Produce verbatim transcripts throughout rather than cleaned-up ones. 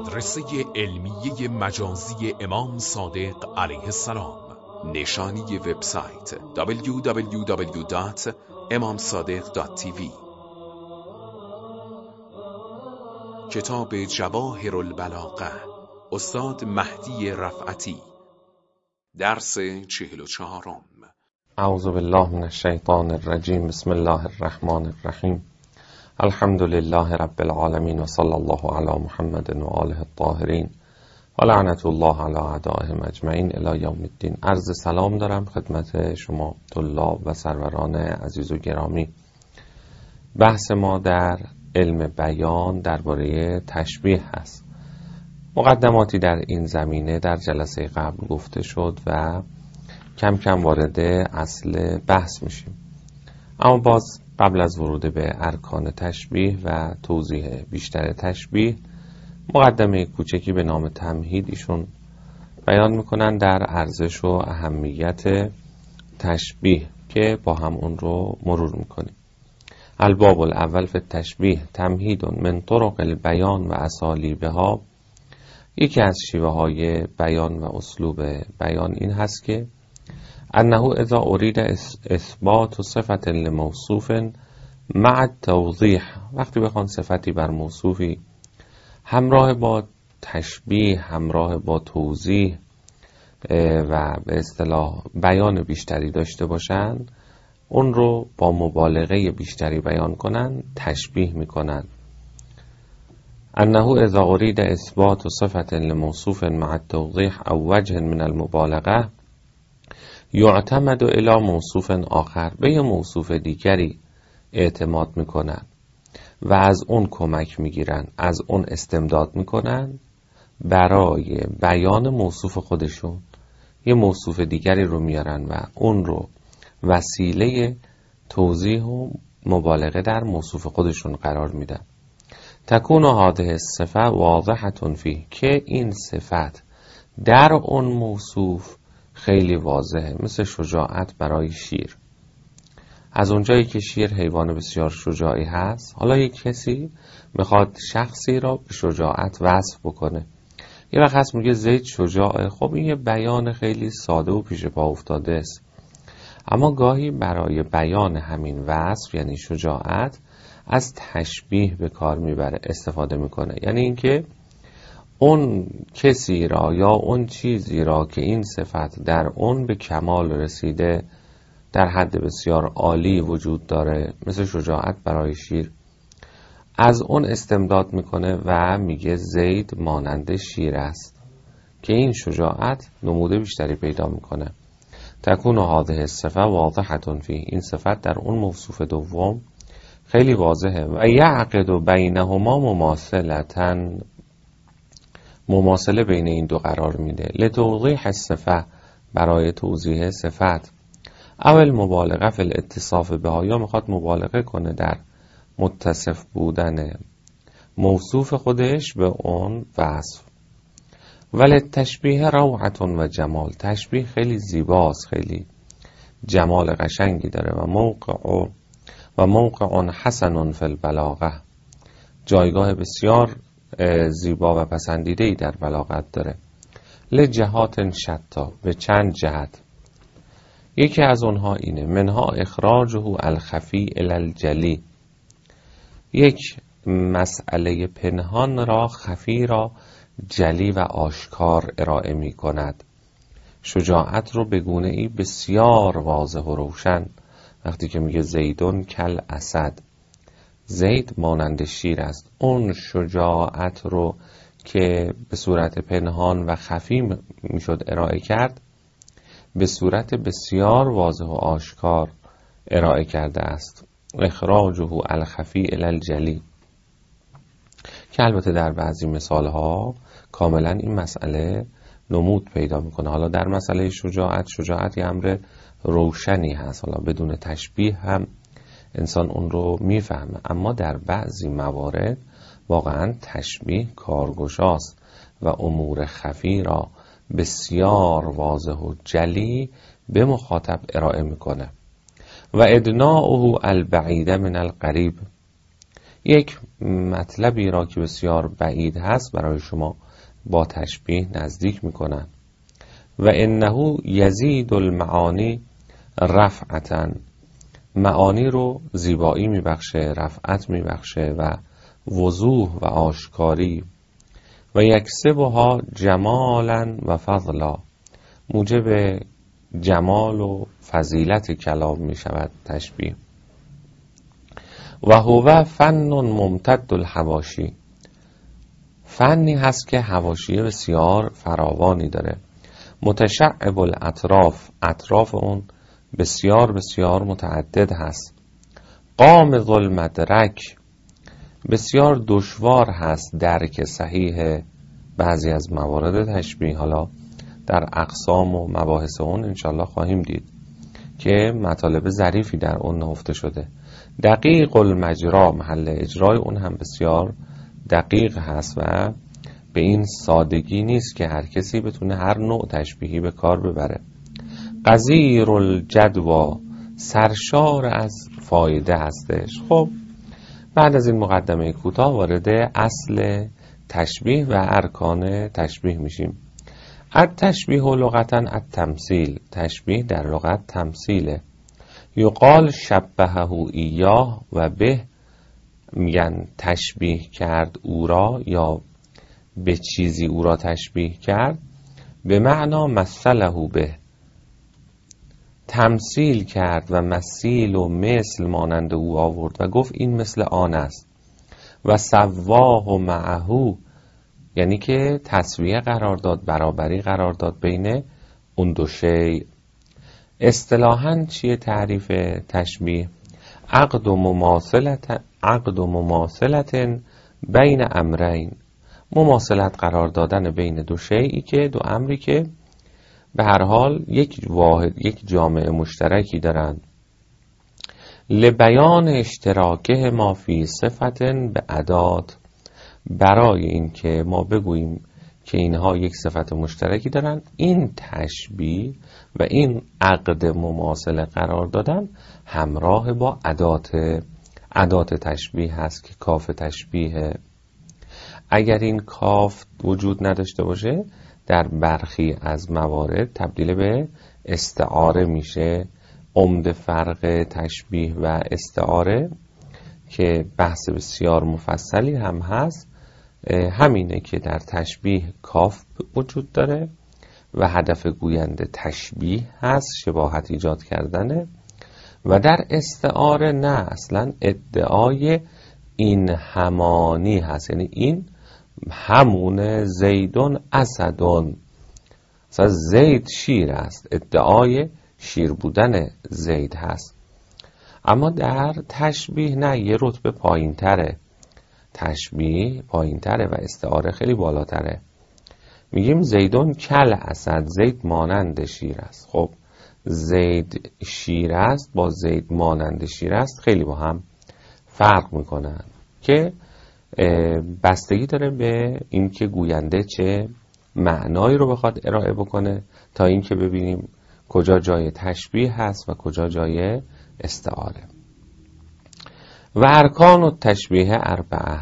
مدرسه علمیه مجازی امام صادق علیه السلام. نشانی وبسایت دبلیو دبلیو دبلیو دات امام صادق دات تی وی. کتاب جواهر البلاغه، استاد مهدی رفعتی. درس چهل و چهارم. اعوذ بالله من الشیطان الرجیم. بسم الله الرحمن الرحیم. الحمد لله رب العالمین و صلی الله علی محمد و آله الطاهرین و لعنت الله علی اعدائهم اجمعین الی یوم الدین. عرض سلام دارم خدمت شما طلاب و سروران عزیز و گرامی. بحث ما در علم بیان درباره تشبیه هست. مقدماتی در این زمینه در جلسه قبل گفته شد و کم کم وارد اصل بحث میشیم. اما باز قبل از ورود به ارکان تشبیه و توضیح بیشتر تشبیه، مقدمه کوچکی به نام تمهید ایشون بیان میکنن در ارزش و اهمیت تشبیه که با هم اون رو مرور میکنیم. الباب الاول فی التشبیه تمهید من طرق البیان و اسالیبها. یکی از شیوه های بیان و اسلوب بیان این هست که انه اذا ارید اثبات صفت لموصوف مع توضیح، وقتی بخوان صفتی بر موصوفی همراه با تشبیه، همراه با توضیح و به اصطلاح بیان بیشتری داشته باشن، اون رو با مبالغه بیشتری بیان کنن، تشبیه میکنن. انه اذا ارید اثبات صفت لموصوف مع التوضیح او وجه من المبالغه یعتمد الی موصوف آخر، به یه موصوف دیگری اعتماد میکنن و از اون کمک میگیرن، از اون استمداد میکنن برای بیان موصوف خودشون. یه موصوف دیگری رو میارن و اون رو وسیله توضیح و مبالغه در موصوف خودشون قرار میدن. تکون هذه الصفه واضحه فیه، که این صفت در اون موصوف خیلی واضحه، مثل شجاعت برای شیر. از اونجایی که شیر حیوان بسیار شجاعی هست، حالا یک کسی میخواد شخصی را به شجاعت وصف بکنه، یه وقت هست میگه زید شجاعه. خب این یه بیان خیلی ساده و پیش پا افتاده است، اما گاهی برای بیان همین وصف یعنی شجاعت از تشبیه به کار میبره، استفاده میکنه. یعنی اینکه اون کسی را یا اون چیزی را که این صفت در اون به کمال رسیده، در حد بسیار عالی وجود داره، مثل شجاعت برای شیر، از اون استمداد میکنه و میگه زید مانند شیر است، که این شجاعت نموده بیشتری پیدا میکنه. تکون هذه الصفه واضحه فیه، این صفت در اون موصوف دوم خیلی واضحه. و یعقد بینهما مماثلتا، مماثله بین این دو قرار میده. لتوضیح الصفه، برای توضیح صفت. اول مبالغه فی الاتصاف بها، یا میخواد مبالغه کنه در متصف بودن موصوف خودش به اون وصف. ولی تشبیه روعت و جمال، تشبیه خیلی زیباست، خیلی جمال قشنگی داره. و موقع و موقع حسن فی البلاغه، جایگاه بسیار زیبا و پسندیده‌ای در بلاغت داره. لجهات شتا، به چند جهت. یکی از اونها اینه منها اخراجه الخفی الی الجلی، یک مسئله پنهان را، خفی را جلی و آشکار ارائه می کند. شجاعت رو به گونه ای بسیار واضح و روشن، وقتی که میگه زیدون کل اسد، زید مانند شیر است، اون شجاعت رو که به صورت پنهان و خفی میشد ارائه کرد، به صورت بسیار واضح و آشکار ارائه کرده است. اخراجه الخفی الی الجلی، که البته در بعضی مثال ها کاملا این مسئله نمود پیدا میکنه. حالا در مسئله شجاعت، شجاعت یه امر روشنی هست، حالا بدون تشبیه هم انسان اون رو میفهمه، اما در بعضی موارد واقعا تشبیه کارگشاست و امور خفی را بسیار واضح و جلی به مخاطب ارائه میکنه. و ادناؤه البعید من القریب، یک مطلبی را که بسیار بعید هست برای شما با تشبیه نزدیک میکنن. و انه یزید المعانی رفعتن، معانی رو زیبایی میبخشه، رفعت میبخشه و وضوح و آشکاری. و یکسبها جمالا و فضلا، موجب جمال و فضیلت کلام میشود تشبیه. و هو فن ممتد الحواشی، فنی هست که حواشی بسیار فراوانی داره. متشعب الاطراف، اطراف اون بسیار بسیار متعدد هست. قامض المدرک، بسیار دشوار هست درک صحیح بعضی از موارد تشبیه. حالا در اقسام و مباحث اون انشالله خواهیم دید که مطالب ظریفی در اون نهفته شده. دقیق المجرا، محل اجرای اون هم بسیار دقیق هست و به این سادگی نیست که هر کسی بتونه هر نوع تشبیهی به کار ببره. قصیر الجدوی، سرشار از فایده هستش. خب بعد از این مقدمه کوتاه وارد اصل تشبیه و ارکان تشبیه میشیم. التشبیه لغتا التمثیل، تشبیه در لغت تمثیله. یقال شبهه ایاه و به، میگن تشبیه کرد او را یا به چیزی او را تشبیه کرد. به معنا مثله به، تمثیل کرد و مثیل و مثل مانند او آورد و گفت این مثل آن است. و سواه و معهو، یعنی که تسویه قرار داد، برابری قرار داد بین اون دو شی. اصطلاحاً چیه تعریف تشبیه؟ عقد و مماثلت، عقد و مماثلت بین امرین، مماثلت قرار دادن بین دو شیئی که دو امری که به هر حال یک واحد، یک جامعه مشترکی دارند. لبیان اشتراکه ما فی صفت به عداد، برای این که ما بگوییم که اینها یک صفت مشترکی دارند. این تشبیه و این عقد مماثله قرار دادن همراه با ادات ادات تشبیه هست که کاف تشبیه. اگر این کاف وجود نداشته باشه در برخی از موارد تبدیل به استعاره میشه. عمده فرق تشبیه و استعاره که بحث بسیار مفصلی هم هست همینه که در تشبیه کاف وجود داره و هدف گوینده تشبیه هست، شباهت ایجاد کردنه. و در استعاره نه، اصلا ادعای این همانی هست، یعنی این همون زیدون اسدون، مثلا زید شیر است، ادعای شیر بودن زید هست. اما در تشبیه نه، یه رتبه پایین تره، تشبیه پایین تره و استعاره خیلی بالاتره. میگیم زیدون کل اسد، زید مانند شیر است. خب زید شیر است با زید مانند شیر است خیلی با هم فرق میکنن که بستگی داره به اینکه گوینده چه معنایی رو بخواد ارائه بکنه تا اینکه ببینیم کجا جای تشبیه هست و کجا جای استعاره. و ارکان و تشبیه اربعه،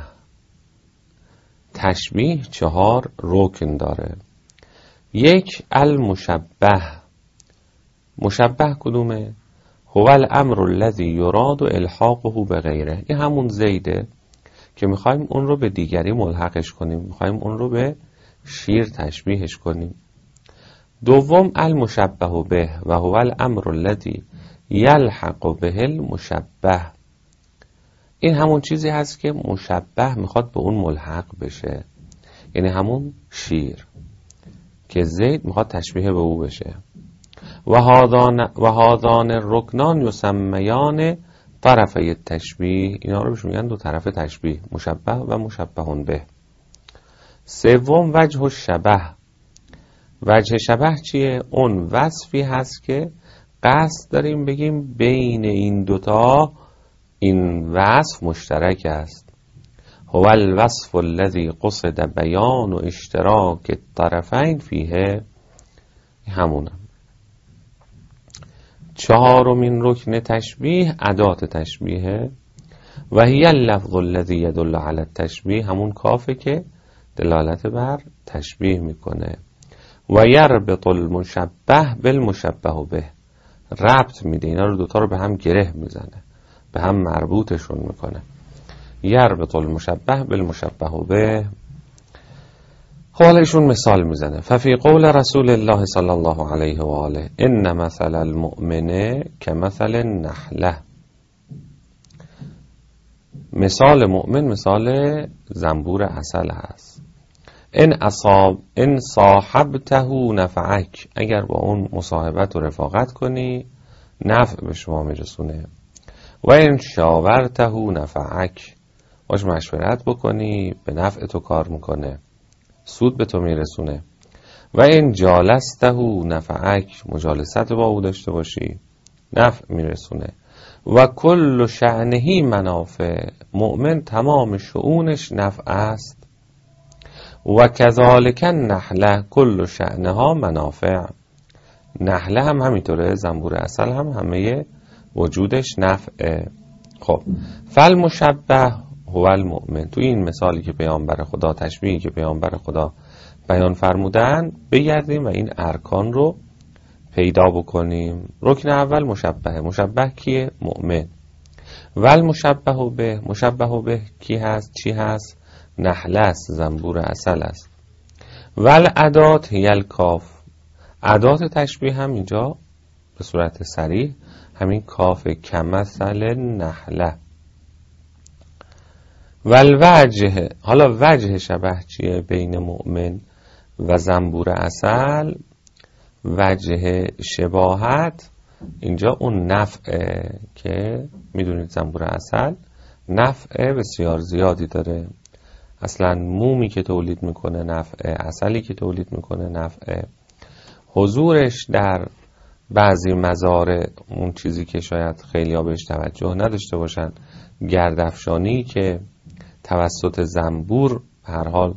تشبیه چهار رکن داره. یک المشبه، مشبه کدومه؟ هو الامر الذی یراد الحاقه به غیره، این همون زیده که میخوایم اون رو به دیگری ملحقش کنیم، میخوایم اون رو به شیر تشبیهش کنیم. دوم المشبه به و هو الامر الذی یلحق به المشبه، این همون چیزی هست که مشبه میخواد به اون ملحق بشه، یعنی همون شیر که زید میخواد تشبیه به او بشه. و هادان و هادان رکنان یسمیان طرفه تشبیه، اینا رو بهش میگن دو طرف تشبیه، مشبه و مشبهون به. سوم وجه شبه، وجه شبه چیه؟ اون وصفی هست که قصد داریم بگیم بین این دوتا این وصف مشترک است. هو الوصف الذی قصد بیان و اشتراک الطرفین فیه، همونم. چهارمین رکن تشبیه ادات تشبیه. و هی اللفظ الذی یدل علی التشبیه، همون کافه که دلالت بر تشبیه میکنه. و یربط المشبه بالمشبه به، ربط میده، اینا رو دوتا رو به هم گره میزنه، به هم مربوطشون میکنه. یربط المشبه بالمشبه به. حالا ایشون مثال میزنه. ففی قول رسول الله صلی الله علیه و آله ان مثل المؤمن کمثل النحله، مثال مؤمن مثال زنبور عسل هست. ان اصاب ان صاحبته نفعک، اگر با اون مصاحبت و رفاقت کنی نفع به شما میرسونه. و ان شاورته نفعک، باش مشورت بکنی به نفع تو کار میکنه، سود به تو میرسونه. و این جالسته نفعک، مجالست با او داشته باشی نفع میرسونه. و کل شأنهی منافع، مؤمن تمام شؤونش نفع است. و کذالک نحله کل شأنها منافع، نحله هم همینطوره، زنبور عسل هم همه وجودش نفعه. خب فالمشبه هو المؤمن، تو این مثالی که پیامبر خدا، تشبیهی که پیامبر خدا بیان فرمودن بگردیم و این ارکان رو پیدا بکنیم. رکن اول مشبه، مشبه کیه؟ مؤمن. والمشبه به، مشبه به کی هست؟ چی هست؟ نحله است، زنبور عسل است. والادات هی الکاف، ادات تشبیه هم اینجا به صورت صریح همین کاف کمثل نحله. والوجه، حالا وجه شبه چیه بین مؤمن و زنبور عسل؟ وجه شباهت اینجا اون نفعه که میدونید زنبور عسل نفع بسیار زیادی داره. اصلا مومی که تولید میکنه نفعه، عسلی که تولید میکنه نفعه. حضورش در بعضی مزارع، اون چیزی که شاید خیلی ها بهش توجه نداشته باشن، گردافشانی که توسط زنبور هر حال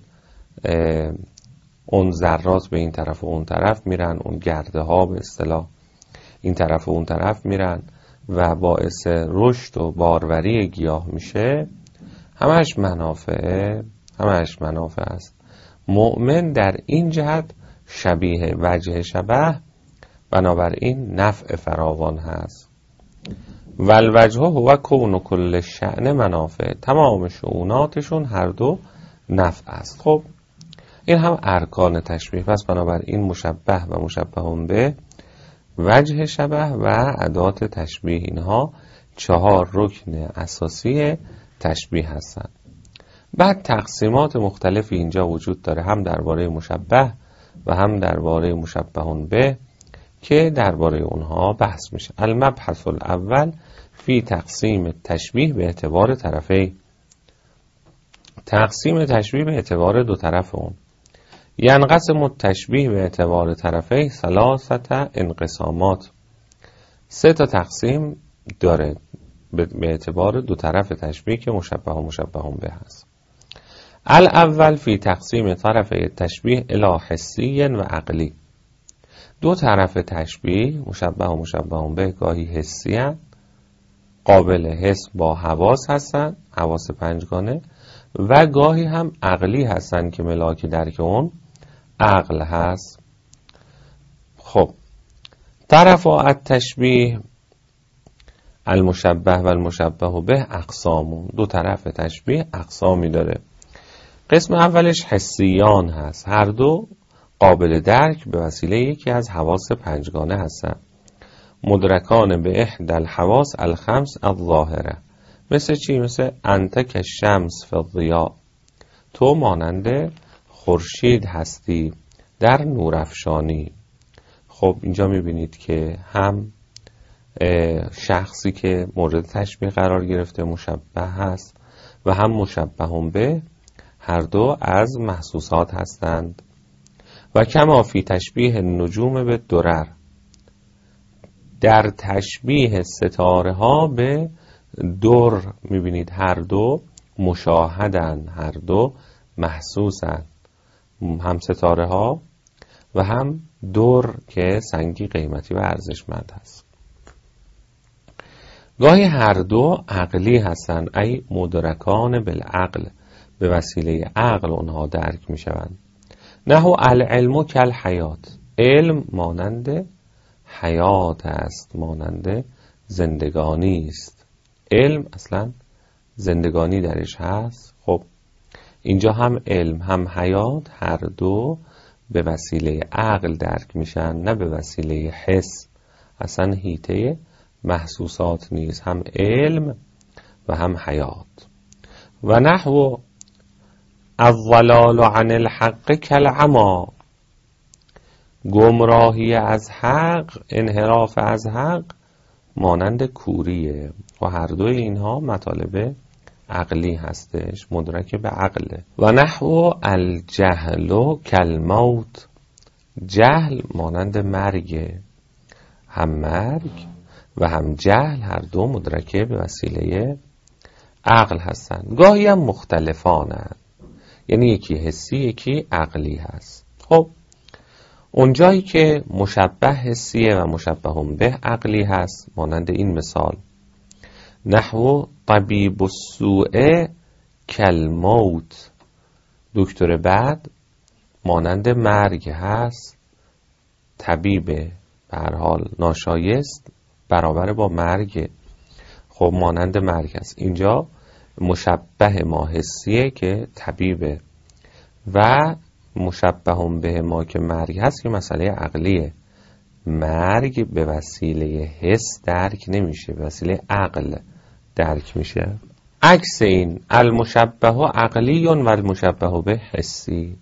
اون ذرات به این طرف و اون طرف میرن، اون گرده ها به اصطلاح این طرف و اون طرف میرن و باعث رشد و باروری گیاه میشه، همش منافعه، همش منافع است. مؤمن در این جهت شبیه وجه شبه، بنابراین نفع فراوان هست. والوجه هو کون کل شأن منافع، تمام شؤوناتشون هر دو نفع است. خب این هم ارکان تشبیه. پس بنابراین مشبه و مشبه به، وجه شبه و ادات تشبیه، اینها چهار رکن اساسی تشبیه هستند. بعد تقسیمات مختلفی اینجا وجود داره، هم درباره مشبه و هم درباره مشبه به که درباره اونها بحث میشه. المبحث الاول فی تقسیم تشبیه به اعتبار طرفی، تقسیم تشبیه به اعتبار دو طرف اون. ینقسم التشبیه به اعتبار طرفی ثلاثه انقسامات، سه تا تقسیم داره به اعتبار دو طرف تشبیه که مشبه و مشبه به هست. الاول فی تقسیم طرفی تشبیه الی حسی و عقلی، دو طرف تشبیه مشبه و مشبه به گاهی حسی هستند، قابل حس با حواس هستند، حواس پنجگانه، و گاهی هم عقلی هستند که ملاک درک اون عقل هست. خب طرف التشبیه المشبه و المشبه به اقسام، دو طرف تشبیه اقسامی داره. قسم اولش حسیان هست، هر دو قابل درک به وسیله یکی از حواس پنجگانه هستند. مدرکان به احدى الحواس الخمس الظاهره، مثل چی؟ مثل انت کالشمس فی الضیاء، تو مانند خورشید هستی در نورافشانی. خب اینجا میبینید که هم شخصی که مورد تشبیه قرار گرفته مشبه هست و هم مشبه به، هر دو از محسوسات هستند. و کما فی تشبیه نجوم به درر، در تشبیه ستاره ها به در میبینید هر دو مشاهدن، هر دو محسوسن، هم ستاره ها و هم در که سنگی قیمتی و ارزشمند هست. گاهی هر دو عقلی هستن، ای مدرکان بالعقل، به وسیله عقل اونها درک می شوند. نحو العلم کالحیات، علم مانند حیات است، مانند زندگانی است. علم اصلا زندگانی درش هست. خب اینجا هم علم هم حیات هر دو به وسیله عقل درک میشن، نه به وسیله حس. اصلا حیطه محسوسات نیست، هم علم و هم حیات. و نحو الضلال عن الحق کالعمی، گمراهی از حق، انحراف از حق مانند کوریه. و هر دوی اینها مطالب عقلی هستش، مدرک به عقله. و نحو الجهل کالموت، جهل مانند مرگ، هم مرگ و هم جهل هر دو مدرکه به وسیله عقل هستند. گاهی هم مختلفانند، یعنی یکی حسی یکی عقلی هست. خب اونجایی که مشبه حسیه و مشبه به عقلی هست، مانند این مثال: نحو طبیب السوء کالموت، دکتر بد مانند مرگ هست. طبیب به هر حال ناشایست برابر با مرگ، خب مانند مرگ هست. اینجا مشبه ما حسیه که طبیبه و مشبه به ما که مرگ هست که مسئله عقلیه. مرگ به وسیله حس درک نمیشه، به وسیله عقل درک میشه. عکس این المشبه عقلی و المشبه به حسی،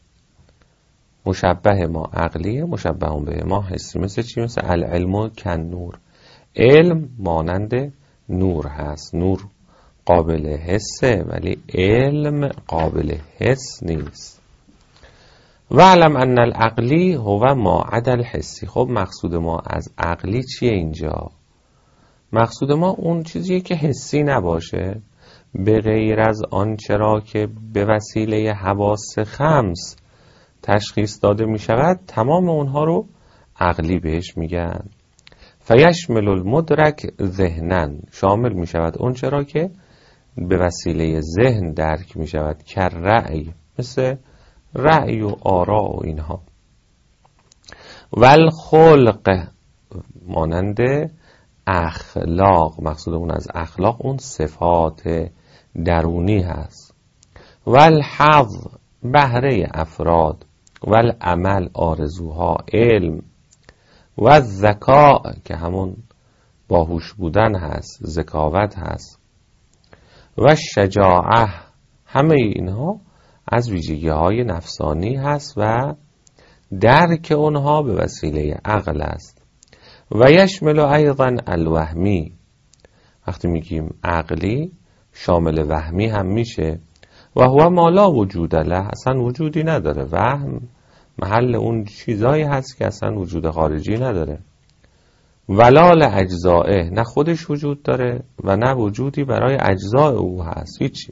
مشبه ما عقلیه، مشبه به ما حسی. مثل چی؟ مثل العلم کالنور، علم مانند نور هست. نور قابل حسه ولی علم قابل حس نیست. و علم ان العقلی هو ما عدا الحسی. خب مقصود ما از عقلی چیه اینجا؟ مقصود ما اون چیزیه که حسی نباشه، به غیر از آن چرا که به وسیله حواس خمس تشخیص داده می شود، تمام اونها رو عقلی بهش میگن. فیشمل المدرک ذهنن، شامل می شود اون چرا که به وسیله ذهن درک می شود، که رأی، مثل رأی و آرا و اینها. والخلق مانند اخلاق، مقصودمون از اخلاق اون صفات درونی هست. والحظ بهره افراد، والعمل آرزوها، علم. و الذکاء که همون باهوش بودن هست، ذکاوت هست. و شجاعه، همه اینها از ویژگی های نفسانی هست و درک اونها به وسیله عقل است. و یشمل ایضا الوهمی، وقتی میگیم عقلی شامل وهمی هم میشه. و هو ما لا وجود له، اصلا وجودی نداره. وهم محل اون چیزایی هست که اصلا وجود خارجی نداره. ولال اجزائه، نه خودش وجود داره و نه وجودی برای اجزاء او هست، هیچی.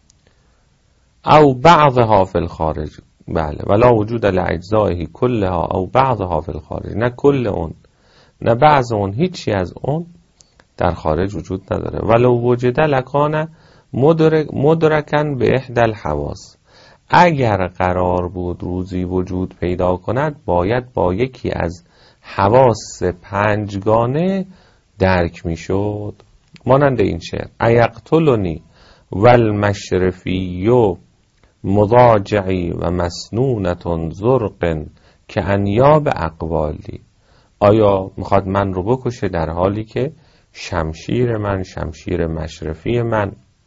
او بعضها فی الخارج، بله، ولا وجود لاجزائه کلها او بعضها فی الخارج، نه کل اون نه بعض اون، هیچی از اون در خارج وجود نداره. ولو وجد لکان مدرک مدرکن به احدى الحواس، اگر قرار بود روزی وجود پیدا کند باید با یکی از حواس پنجگانه درک میشد. مانند این شعر: ایقتلنی والمشرفی مضاجعی و مسنونة زرق که انیاب اقوالی. آیا میخواد من رو بکشه در حالی که شمشیر من، شمشیر مشرفی من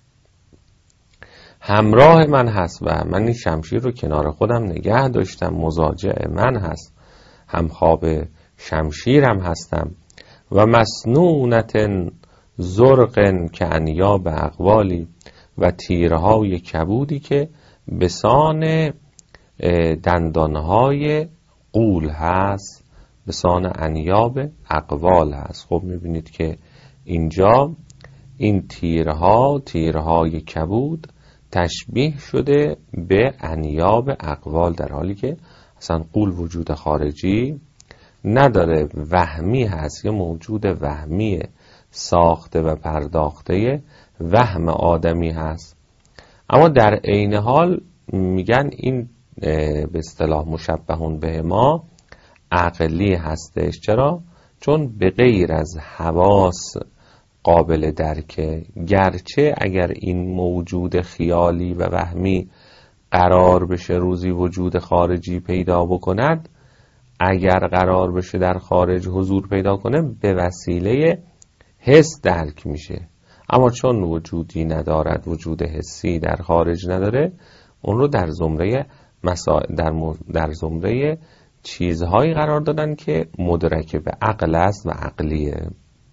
همراه من هست و من این شمشیر رو کنار خودم نگه داشتم، مضاجع من هست، همخواب شمشیرم هستم. و مسنونة زرق که انیاب اقوالی، و تیرهای کبودی که بسان دندانهای غول هست، بسان انیاب اقوال هست. خب میبینید که اینجا این تیرها، تیرهای کبود تشبیه شده به انیاب اقوال، در حالی که اصلا غول وجود خارجی نداره، وهمی هست، یه موجود وهمیه، ساخته و پرداخته وهم آدمی هست. اما در عین حال میگن این به اصطلاح مشبهون به ما عقلی هستش. چرا؟ چون به غیر از حواس قابل درکه، گرچه اگر این موجود خیالی و وهمی قرار بشه روزی وجود خارجی پیدا بکند، اگر قرار بشه در خارج حضور پیدا کنه به وسیله حس درک میشه. اما چون وجودی ندارد، وجود حسی در خارج نداره، اون رو در زمره مسائل در, م... در زمره چیزهایی قرار دادن که مدرک به عقل است و عقلیه.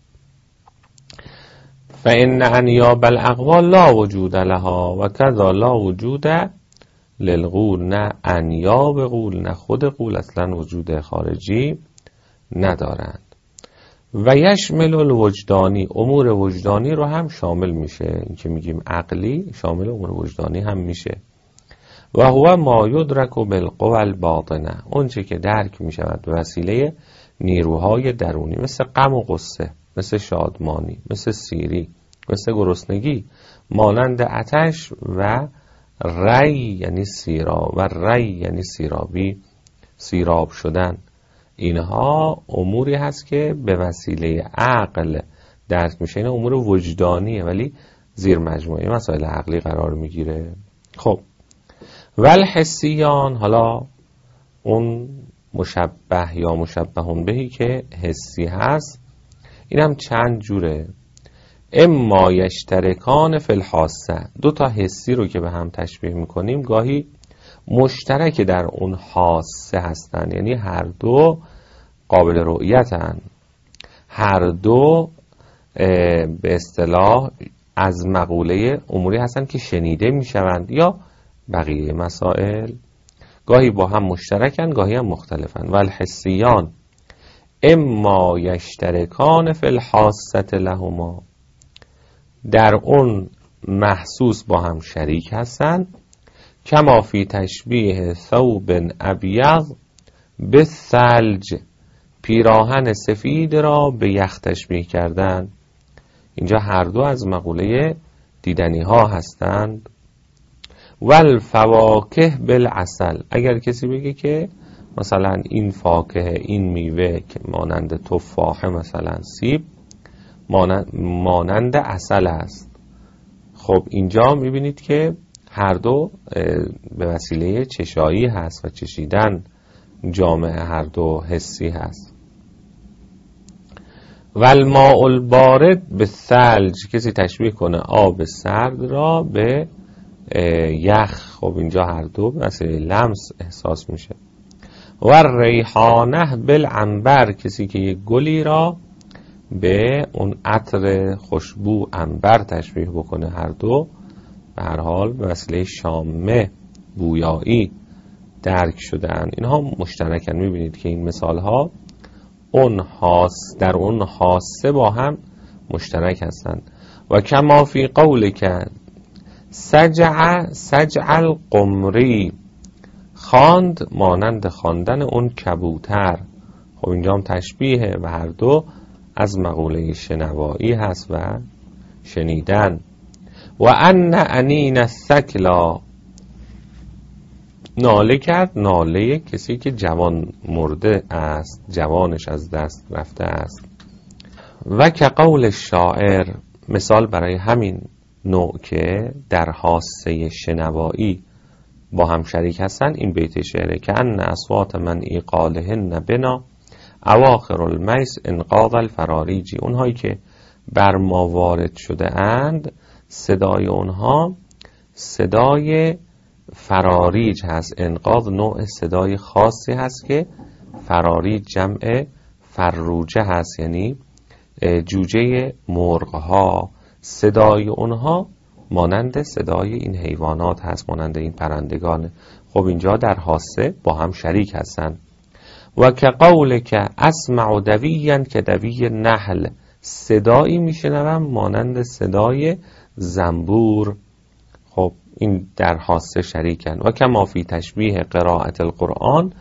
فإن انیاب الاقوال لا وجود لها و کذا لا وجود للقول. نه انیاب قول نه خود قول اصلا وجود خارجی ندارند. و یشمل الوجدانی، امور وجدانی رو هم شامل میشه. این که میگیم عقلی شامل امور وجدانی هم میشه. و هو ما یدرک بالقوى الباطنه، اون چه که درک میشود به وسیله نیروهای درونی، مثل غم و غصه، مثل شادمانی، مثل سیری، مثل گرسنگی، مانند آتش و ری یعنی سیراب و ری یعنی سیرابی، سیراب شدن. اینها اموری هست که به وسیله عقل درک میشه. این امور وجدانیه ولی زیر مجموعه مسائل عقلی قرار میگیره. خب والحسیان، حالا اون مشبه یا مشبهون بهی که حسی هست، این هم چند جوره. اما یشترکان فی الحاسه، دو تا حسی رو که به هم تشبیه میکنیم گاهی مشترک در اون حاسه هستن، یعنی هر دو قابل رؤیتن، هر دو به اصطلاح از مقوله اموری هستن که شنیده میشوند یا بقیه مسائل. گاهی با هم مشترکن، گاهی هم مختلفن. والحسیان اما یشترکان فی الحاسه لهما، در اون محسوس با هم شریک هستن. کما فی تشبیه ثوب ابیض بالثلج، پیراهن سفید را به یخ تشبیه کردن. اینجا هر دو از مقوله دیدنی ها هستند. والفواکه بالعسل، اگر کسی بگه که مثلا این فاکهه، این میوه که مانند تفاحه مثلا سیب مانند, مانند عسل است. خب اینجا میبینید که هر دو به وسیله چشایی هست و چشیدن جامعه هر دو حسی هست. والماء البارد بالثلج، کسی تشبیه کنه آب سرد را به یخ. خب اینجا هر دو به وسیله لمس احساس میشه. و ریحانه بالعنبر، کسی که یک گلی را به اون عطر خوشبو عنبر تشبیه بکنه، هر دو به هر حال به وسیله شامه بویایی درک شدن. اینها مشترکن. میبینید که این مثال ها اون حاس در اون حاسه با هم مشترک هستند. و کما فی قولک سجع سجع القمری، خواند مانند خواندن اون کبوتر. خب اینجا هم تشبیه و هر دو از مقوله شنوایی هست و شنیدن. و ان انین الثکلا، ناله کرد، ناله کسی که جوان مرده است، جوانش از دست رفته است. و که قول شاعر، مثال برای همین نوع که در حاسه شنوایی با هم شریک هستن، این بیت شعره که ان اصوات من ایقالهن بنا اواخر المیس انقاض الفراریجی، اونهایی که بر ما وارد شده اند صدای اونها صدای فراریج هست. انقاض نوع صدای خاصی هست که فراریج جمع فروجه هست، یعنی جوجه مرغها. صدای اونها مانند صدای این حیوانات هست، مانند این پرندگان. خب اینجا در حاسه با هم شریک هستن. و که قول که اسمع دویین که دوی نحل، صدایی میشنوم مانند صدای زنبور. خب این در حاسه شریکن. و کما فی تشبیه قرائت القرآن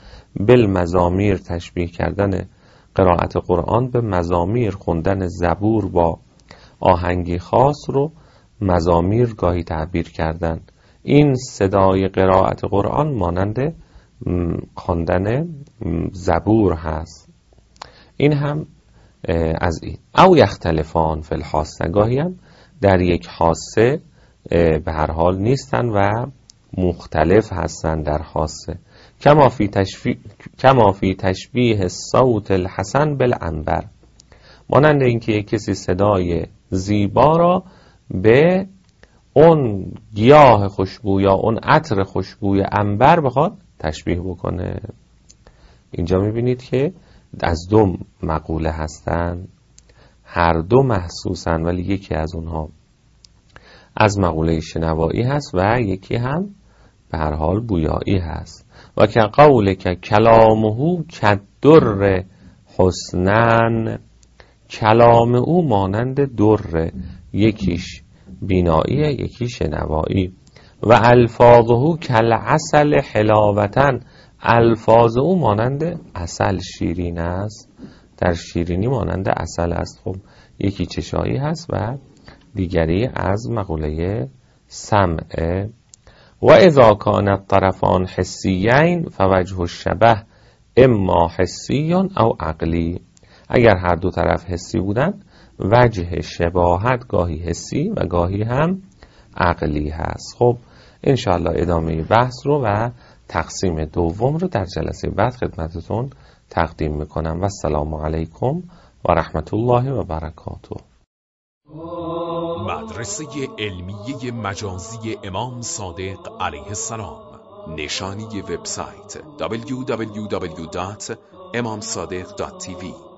بالمزامیر، تشبیه کردن قرائت قرآن به مزامیر، خوندن زبور با آهنگی خاص رو مزامیر گاهی تعبیر کردن. این صدای قرائت قرآن مانند خواندن زبور هست. این هم از این. او یختلفان فی الحاسه، گاهی هم در یک حاسه به هر حال نیستن و مختلف هستن در حاسه. کما فی تشبیه کما فی تشبیه صوت الحسن بالعنبر، مانند اینکه یک کسی صدای زیبا را به اون گیاه خوشبو یا اون عطر خوشبوی عنبر بخواد تشبیه بکنه. اینجا میبینید که از دو مقوله هستن، هر دو محسوسن، ولی یکی از اونها از مقوله شنوایی هست و یکی هم به هر حال بویایی هست. و که قول که کلامه کدر حسنن، کلام او مانند در، یکیش بیناییه یکی شنوایی. و الفاظه کالعسل حلاوتن، الفاظ او مانند عسل شیرین است، در شیرینی مانند عسل است. خب یکی چشایی هست و دیگری از مقوله سمع. و اذا کان الطرفان حسیین فوجه الشبه اما حسی او عقلی، اگر هر دو طرف حسی بودن وجه شباهت گاهی حسی و گاهی هم عقلی هست. خب انشاءالله ادامه بحث رو و تقسیم دوم رو در جلسه بعد خدمتتون تقدیم میکنم. و السلام علیکم و رحمت الله و برکاته. مدرسه علمیه مجازی امام صادق علیه السلام. نشانی وبسایت دبلیو دبلیو دبلیو دات امام صادق دات تی وی